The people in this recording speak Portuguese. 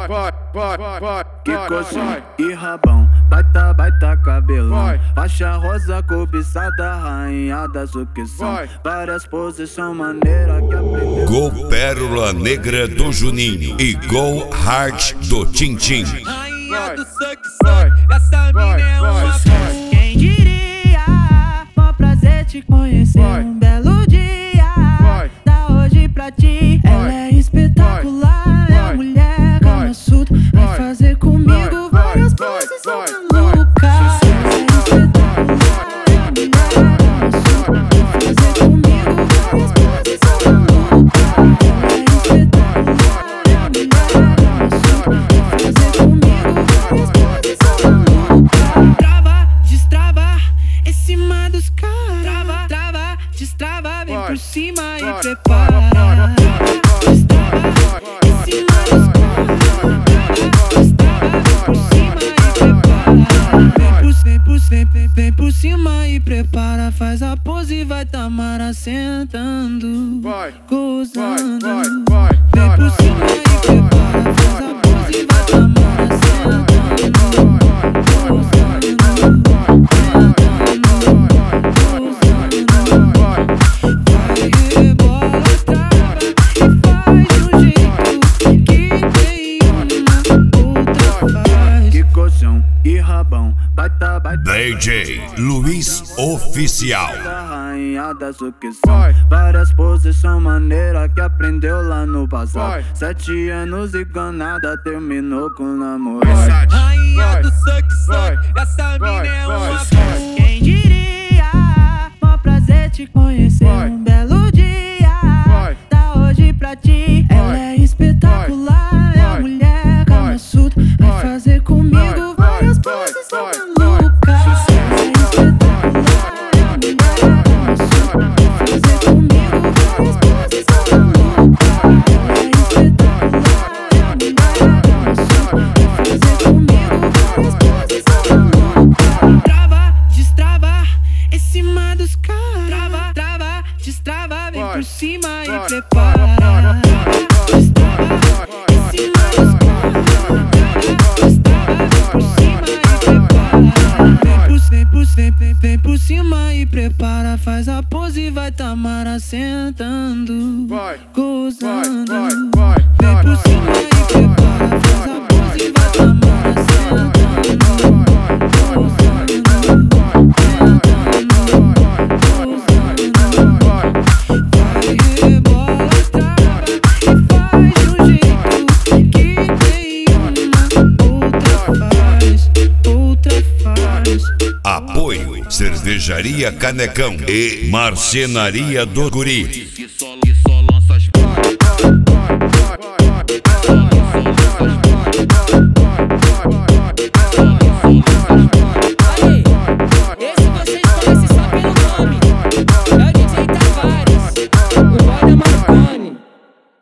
Que coxinha e rabão, baita cabelão. Faixa rosa cobiçada, rainha da sucção. Várias posições maneiras que aprendeu. Gol Pérola Negra do Juninho e Gol Hard do Tintim. Rainha do suck, essa mina é uma boss. Quem diria, mó prazer te conhecer. Um belo dia, da hoje pra ti. Ela é espetacular, é a mulher Kama Sutra. Vai fazer comigo várias poses malucas. Destrava, vem por cima e prepara. Destrava, em cima dos caras. Destrava, vem por cima e prepara. Vem por cima e prepara. Faz a pose e vai Tamara sentando, gozando. Vem por cima e prepara. Faz a pose e vai Tamara sentando, gozando. E rabão, baita DJ Luiz Oficial. Rainha da sucção. Várias posições maneiras que aprendeu lá no passado. 7 anos e ganada terminou com namorado. Rainha do suck, essa mina é uma boss. Quem diria, mó prazer te conhecer. Um belo dia, da hoje pra ti. Ela é espetacular, é a mulher Kama Sutra. Vai fazer comigo várias poses malucas. É espetacular, é a mulher Kama Sutra. Vai fazer comigo várias poses malucas. É espetacular, é a mulher Kama Sutra. Vai fazer comigo várias poses malucas. Destrava, em cima dos caras. Destrava, vem por cima e prepara. Destrava, em cima dos caras. Destrava, vem por cima e prepara. Vem por cima e prepara. Faz a pose e vai Tamara sentando, gozando. Vem por cima e prepara. Faz a pose e vai Tamara sentando, gozando. Apoio Cervejaria Canecão e Marcenaria do Guri. Que só lança as